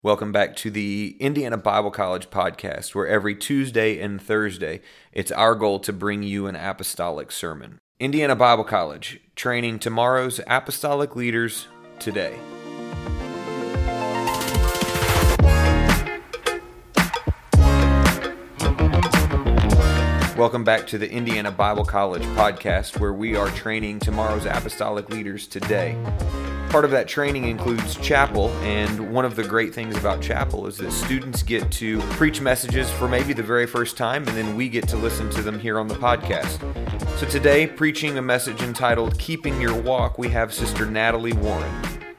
Welcome back to the Indiana Bible College podcast, where every Tuesday and Thursday, it's our goal to bring you an apostolic sermon. Indiana Bible College, training tomorrow's apostolic leaders today. Welcome back to the Indiana Bible College podcast, where we are training tomorrow's apostolic leaders today. Part of that training includes chapel, and one of the great things about chapel is that students get to preach messages for maybe the very first time, and then we get to listen to them here on the podcast. So today, preaching a message entitled Keeping Your Walk, we have Sister Natalie Warren.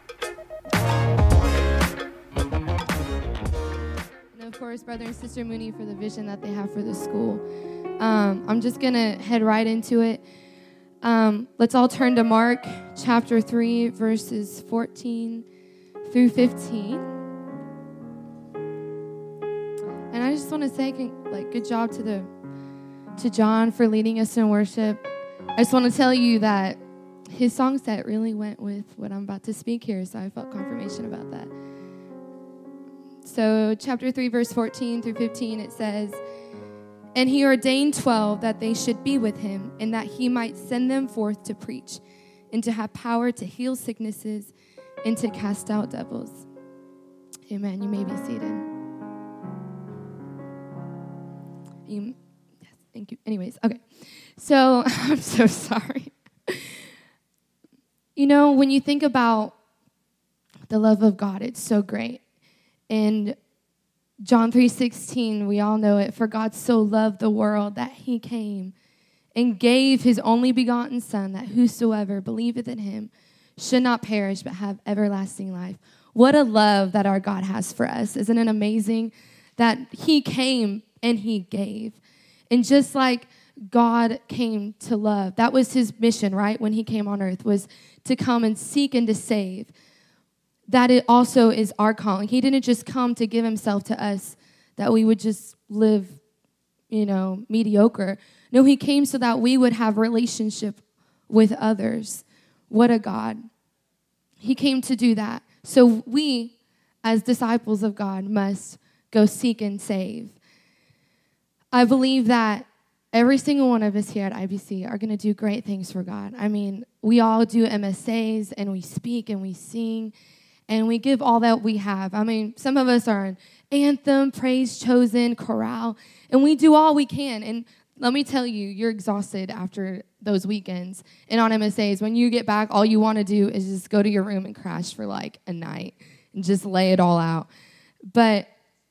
And of course, Brother and Sister Mooney for the vision that they have for the school. I'm just going to head right into it. Let's all turn to Mark chapter 3, verses 14 through 15. And I just want to say, good job to John for leading us in worship. I just want to tell you that his song set really went with what I'm about to speak here, so I felt confirmation about that. So chapter 3, verse 14 through 15, it says, "And he ordained 12 that they should be with him, and that he might send them forth to preach, and to have power to heal sicknesses, and to cast out devils." Amen. You may be seated. Yes, thank you. Anyways, okay. So, I'm so sorry. You know, when you think about the love of God, it's so great. And John 3:16, we all know it. "For God so loved the world that he came and gave his only begotten Son, that whosoever believeth in him should not perish but have everlasting life." What a love that our God has for us. Isn't it amazing that he came and he gave? And just like God came to love, that was his mission, right? When he came on earth, was to come and seek and to save. That it also is our calling. He didn't just come to give himself to us, that we would just live, mediocre. No, he came so that we would have relationship with others. What a God. He came to do that. So we, as disciples of God, must go seek and save. I believe that every single one of us here at IBC are going to do great things for God. I mean, we all do MSAs, and we speak and we sing, and we give all that we have. I mean, some of us are in anthem, praise, chosen, chorale, and we do all we can. And let me tell you, you're exhausted after those weekends. And on MSAs, when you get back, all you want to do is just go to your room and crash for like a night and just lay it all out. But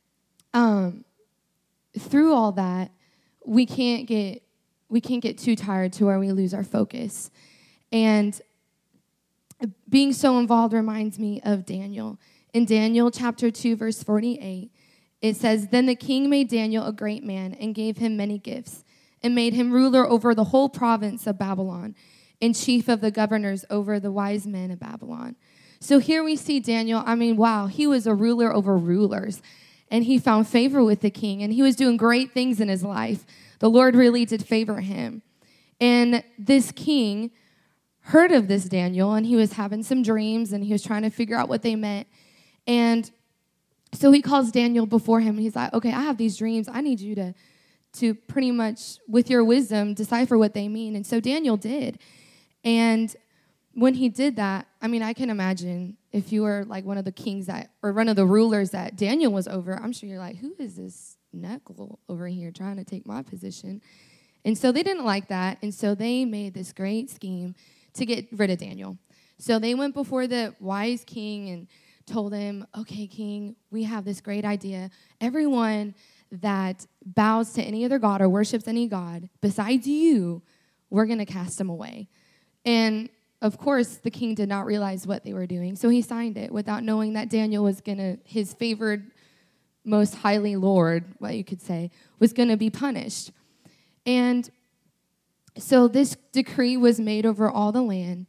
through all that, we can't get too tired to where we lose our focus. And being so involved reminds me of Daniel. In Daniel chapter 2, verse 48, it says, "Then the king made Daniel a great man and gave him many gifts, and made him ruler over the whole province of Babylon, and chief of the governors over the wise men of Babylon." So here we see Daniel. I mean, wow, he was a ruler over rulers, and he found favor with the king, and he was doing great things in his life. The Lord really did favor him. And this king heard of this Daniel, and he was having some dreams, and he was trying to figure out what they meant. And so he calls Daniel before him, and he's like, "Okay, I have these dreams. I need you to pretty much, with your wisdom, decipher what they mean." And so Daniel did. And when he did that, I mean, I can imagine if you were like one of the kings or one of the rulers that Daniel was over, I'm sure you're like, "Who is this knuckle over here trying to take my position?" And so they didn't like that, and so they made this great scheme to get rid of Daniel. So they went before the wise king and told him, "Okay, king, we have this great idea. Everyone that bows to any other god or worships any god besides you, we're going to cast them away." And of course, the king did not realize what they were doing, so he signed it without knowing that Daniel was his favored, most highly Lord, what you could say, was going to be punished. And so this decree was made over all the land.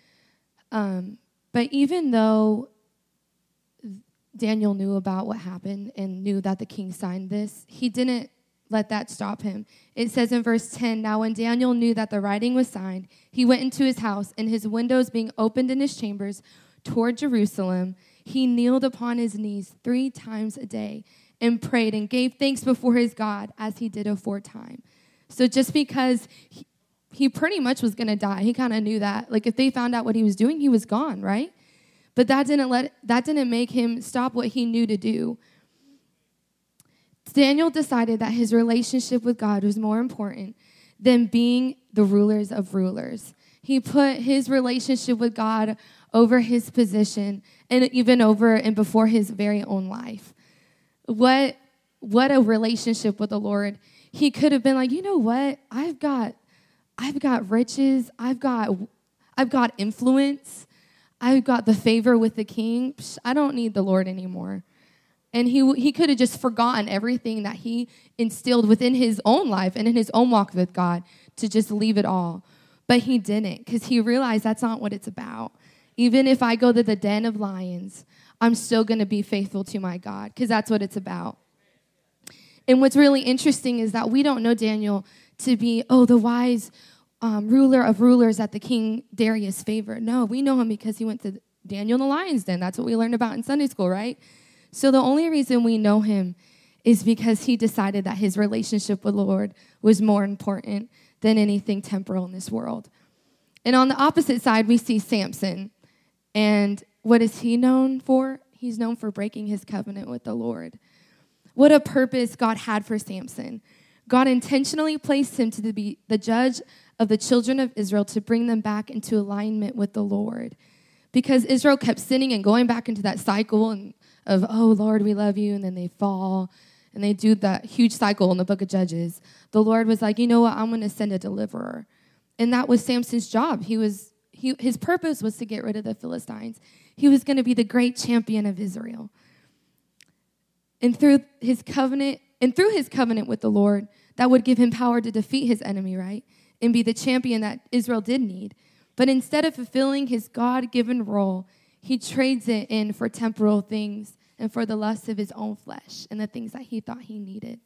But even though Daniel knew about what happened and knew that the king signed this, he didn't let that stop him. It says in verse 10, "Now when Daniel knew that the writing was signed, he went into his house, and his windows being opened in his chambers toward Jerusalem, he kneeled upon his knees 3 times a day and prayed and gave thanks before his God as he did aforetime. So just because he pretty much was going to die, he kind of knew that. Like if they found out what he was doing, he was gone, right? But that didn't make him stop what he knew to do. Daniel decided that his relationship with God was more important than being the rulers of rulers. He put his relationship with God over his position and even over and before his very own life. What a relationship with the Lord. He could have been like, you know what? I've got riches. I've got influence. I've got the favor with the king. I don't need the Lord anymore. And he could have just forgotten everything that he instilled within his own life and in his own walk with God to just leave it all. But he didn't, because he realized that's not what it's about. Even if I go to the den of lions, I'm still going to be faithful to my God, because that's what it's about. And what's really interesting is that we don't know Daniel to be, the wise ruler of rulers that the King Darius favored. No, we know him because he went to Daniel in the lion's den. That's what we learned about in Sunday school, right? So the only reason we know him is because he decided that his relationship with the Lord was more important than anything temporal in this world. And on the opposite side, we see Samson. And what is he known for? He's known for breaking his covenant with the Lord. What a purpose God had for Samson. God intentionally placed him to be the judge of the children of Israel to bring them back into alignment with the Lord. Because Israel kept sinning and going back into that cycle of, oh, Lord, we love you, and then they fall, and they do that huge cycle in the book of Judges. The Lord was like, you know what, I'm going to send a deliverer. And that was Samson's job. His purpose was to get rid of the Philistines. He was going to be the great champion of Israel. And through his covenant with the Lord, that would give him power to defeat his enemy, right? And be the champion that Israel did need. But instead of fulfilling his God-given role, he trades it in for temporal things and for the lust of his own flesh and the things that he thought he needed.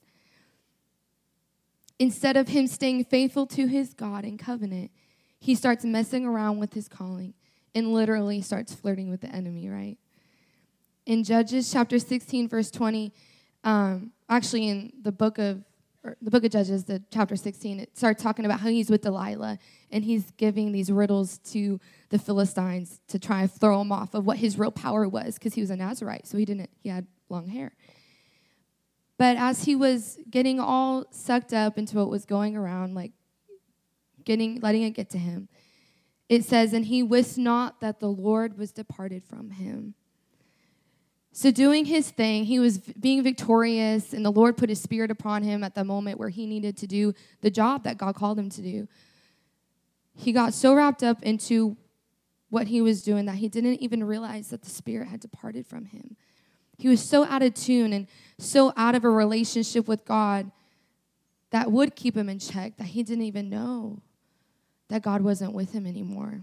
Instead of him staying faithful to his God and covenant, he starts messing around with his calling and literally starts flirting with the enemy, right? In Judges chapter 16, verse 20, actually in the book of Judges, the chapter 16, it starts talking about how he's with Delilah, and he's giving these riddles to the Philistines to try and throw him off of what his real power was, because he was a Nazirite, so he had long hair. But as he was getting all sucked up into what was going around, like letting it get to him, it says, and he wist not that the Lord was departed from him. So doing his thing, he was being victorious, and the Lord put his spirit upon him at the moment where he needed to do the job that God called him to do. He got so wrapped up into what he was doing that he didn't even realize that the spirit had departed from him. He was so out of tune and so out of a relationship with God that would keep him in check that he didn't even know that God wasn't with him anymore.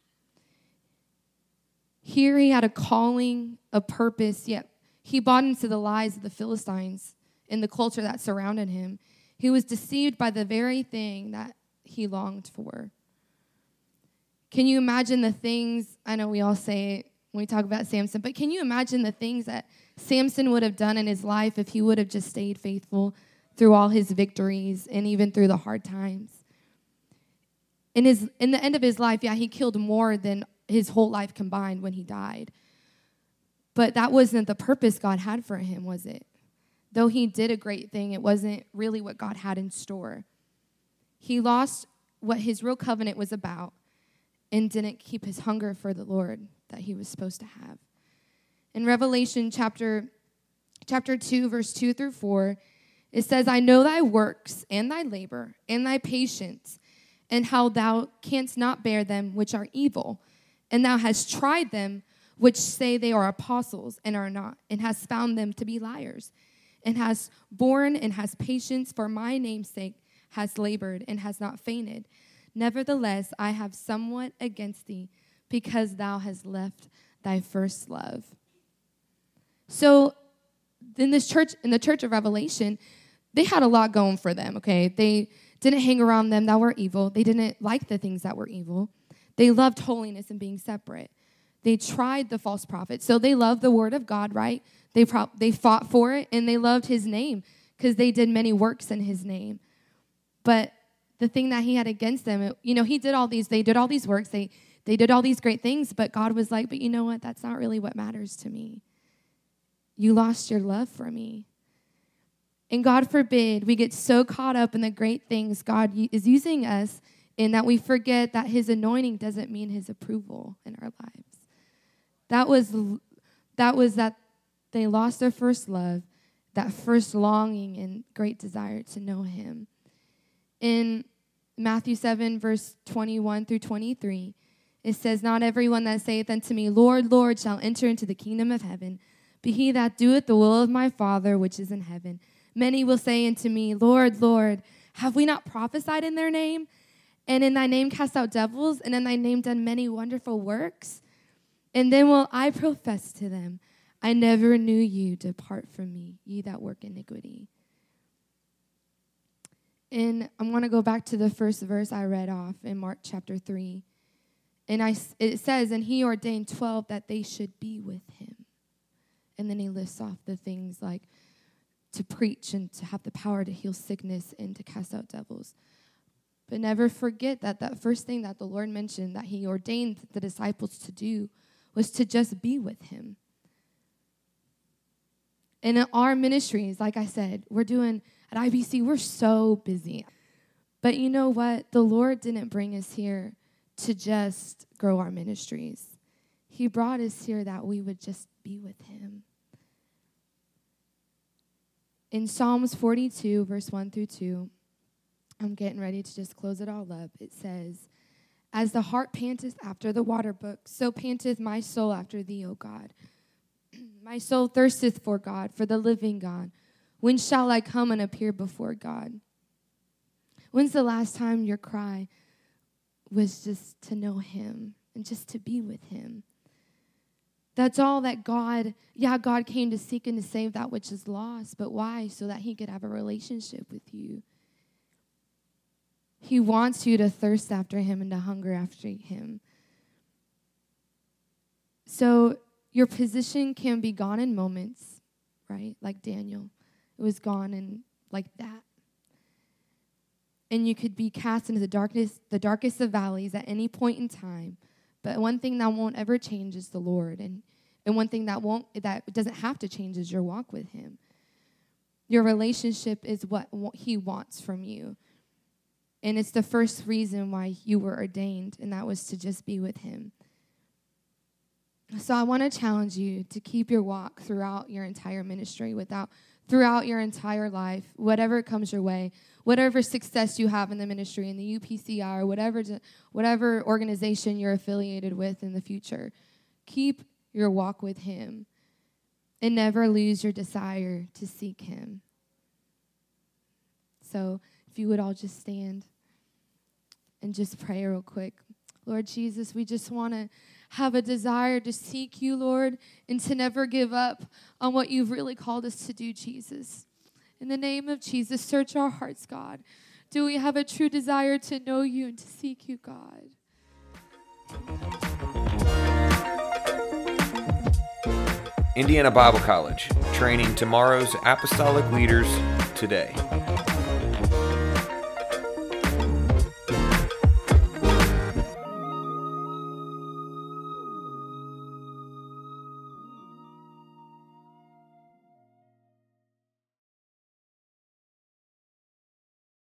Here he had a calling, a purpose, yet he bought into the lies of the Philistines and the culture that surrounded him. He was deceived by the very thing that he longed for. Can you imagine the things, I know we all say it when we talk about Samson, but can you imagine the things that Samson would have done in his life if he would have just stayed faithful through all his victories and even through the hard times? In the end of his life, he killed more than his whole life combined when he died. But that wasn't the purpose God had for him, was it? Though he did a great thing, it wasn't really what God had in store. He lost what his real covenant was about and didn't keep his hunger for the Lord that he was supposed to have. In Revelation chapter 2, verse 2 through 4, it says, I know thy works and thy labor and thy patience, and how thou canst not bear them which are evil. And thou hast tried them which say they are apostles and are not, and hast found them to be liars, and hast borne and hast patience for my name's sake, hast labored and hast not fainted. Nevertheless, I have somewhat against thee, because thou hast left thy first love. So in the church of Revelation, they had a lot going for them, okay? They didn't hang around them that were evil. They didn't like the things that were evil. They loved holiness and being separate. they tried the false prophet. So they loved the word of God, right? They fought for it, and they loved his name because they did many works in his name. But the thing that he had against them, they did all these works, they did all these great things, but God was like, but you know what? That's not really what matters to me. You lost your love for me. And God forbid we get so caught up in the great things God is using us in that we forget that his anointing doesn't mean his approval in our lives. That was that they lost their first love, that first longing and great desire to know him. In Matthew 7, verse 21 through 23, it says, not everyone that saith unto me, Lord, Lord, shall enter into the kingdom of heaven, but he that doeth the will of my Father which is in heaven. Many will say unto me, Lord, Lord, have we not prophesied in their name? And in thy name cast out devils, and in thy name done many wonderful works? And then will I profess to them, I never knew you, depart from me, ye that work iniquity. And I'm going to go back to the first verse I read off in Mark chapter 3. And it says, and he ordained 12 that they should be with him. And then he lists off the things like to preach and to have the power to heal sickness and to cast out devils. But never forget that first thing that the Lord mentioned that he ordained the disciples to do was to just be with him. And in our ministries, like I said, at IBC, we're so busy. But you know what? The Lord didn't bring us here to just grow our ministries. He brought us here that we would just be with him. In Psalms 42, verse 1 through 2, I'm getting ready to just close it all up. It says, as the hart panteth after the water brook, so panteth my soul after thee, O God. My soul thirsteth for God, for the living God. When shall I come and appear before God? When's the last time your cry was just to know him and just to be with him? That's all that God came to seek and to save that which is lost. But why? So that he could have a relationship with you. He wants you to thirst after him and to hunger after him. So your position can be gone in moments, right? Like Daniel. It was gone in like that. And you could be cast into the darkest of valleys at any point in time. But one thing that won't ever change is the Lord. And one thing that doesn't have to change is your walk with him. Your relationship is what he wants from you. And it's the first reason why you were ordained, and that was to just be with him. So I want to challenge you to keep your walk throughout your entire ministry, throughout your entire life, whatever comes your way, whatever success you have in the ministry, in the UPCI, or whatever organization you're affiliated with in the future. Keep your walk with him and never lose your desire to seek him. So if you would all just stand and just pray real quick. Lord Jesus, we just want to have a desire to seek you, Lord, and to never give up on what you've really called us to do, Jesus. In the name of Jesus, search our hearts, God. Do we have a true desire to know you and to seek you, God? Indiana Bible College, training tomorrow's apostolic leaders today.